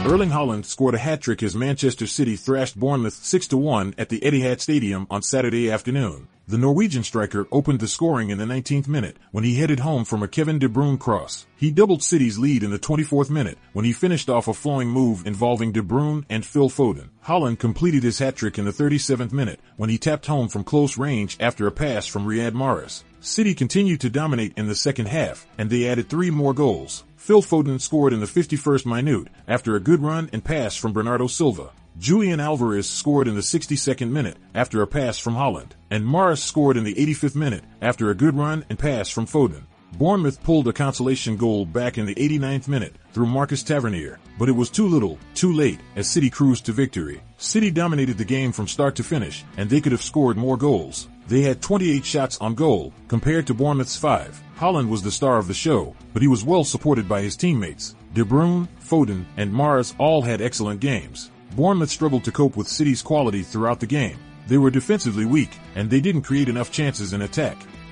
Erling Haaland scored a hat-trick as Manchester City thrashed Bournemouth 6-1 at the Etihad Stadium on Saturday afternoon. The Norwegian striker opened the scoring in the 19th minute when he headed home from a Kevin De Bruyne cross. He doubled City's lead in the 24th minute when he finished off a flowing move involving De Bruyne and Phil Foden. Haaland completed his hat-trick in the 37th minute when he tapped home from close range after a pass from Riyad Mahrez. City continued to dominate in the second half, and they added 3 more goals. Phil Foden scored in the 51st minute after a good run and pass from Bernardo Silva. Julian Alvarez scored in the 62nd minute after a pass from Haaland, and Mahrez scored in the 85th minute after a good run and pass from Foden. Bournemouth pulled a consolation goal back in the 89th minute through Marcus Tavernier, but it was too little, too late, as City cruised to victory. City dominated the game from start to finish, and they could have scored more goals. They had 28 shots on goal, compared to Bournemouth's 5. Haaland was the star of the show, but he was well supported by his teammates. De Bruyne, Foden, and Mahrez all had excellent games. Bournemouth struggled to cope with City's quality throughout the game. They were defensively weak, and they didn't create enough chances in attack.